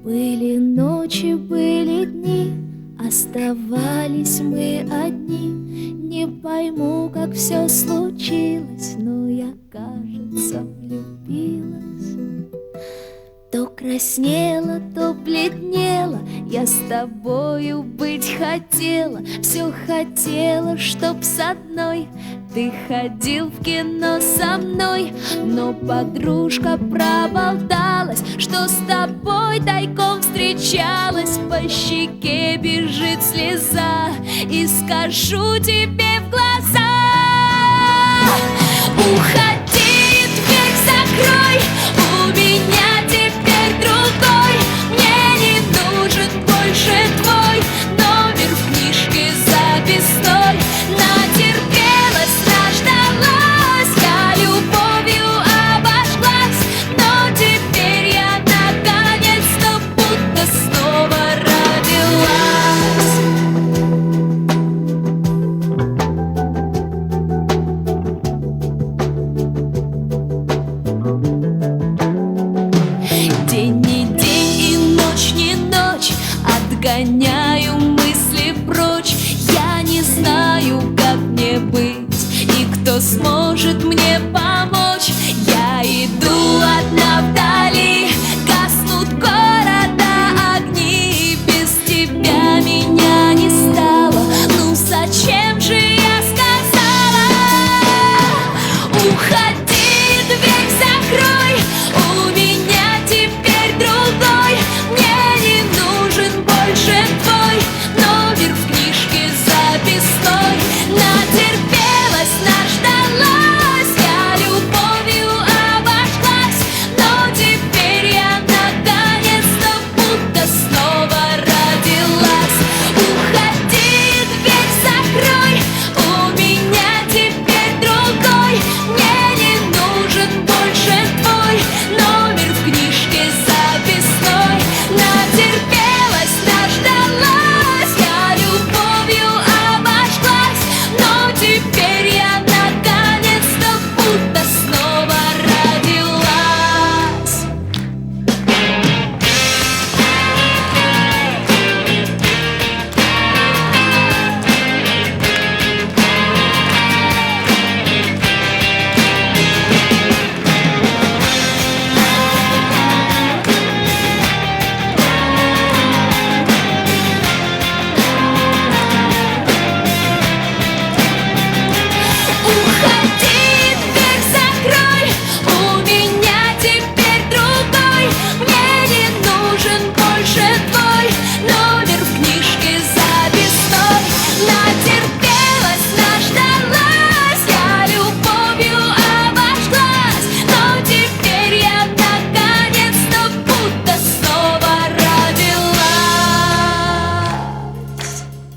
Были ночи, были дни, оставались мы одни. Не пойму, как все случилось, но я, кажется, влюбилась. То краснела, то бледнела, я с тобою быть хотела. Все хотела, чтоб с одной ты ходил в кино со мной. Но подружка проболталась, что с тобой тайком встречалась. По щеке бежит слеза, и скажу тебе в глаза: уходи, дверь закрой.